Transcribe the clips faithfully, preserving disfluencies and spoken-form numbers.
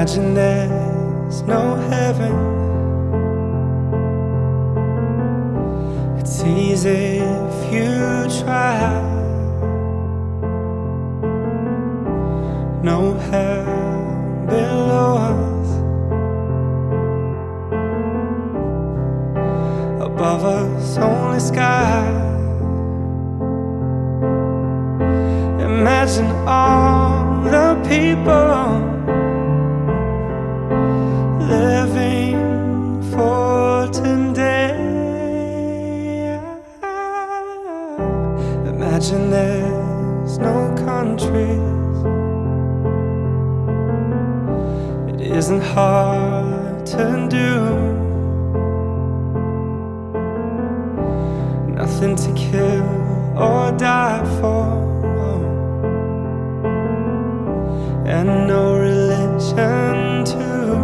Imagine there's no heaven. It's easy if you try. No hell below us. Above us, only sky. Imagine all the people living for today. Imagine there's no countries. It isn't hard to do. Nothing to kill or die for, and no religion too.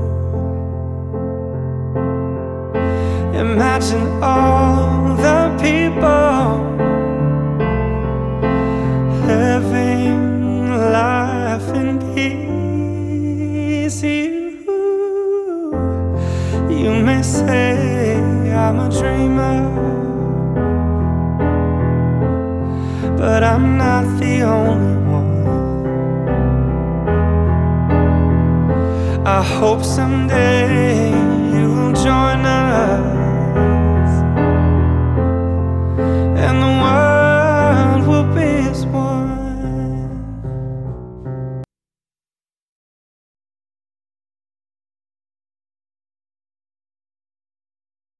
Imagine all the people living life in peace. You, you may say I'm a dreamer, but I'm not the only one. I hope someday you'll join us.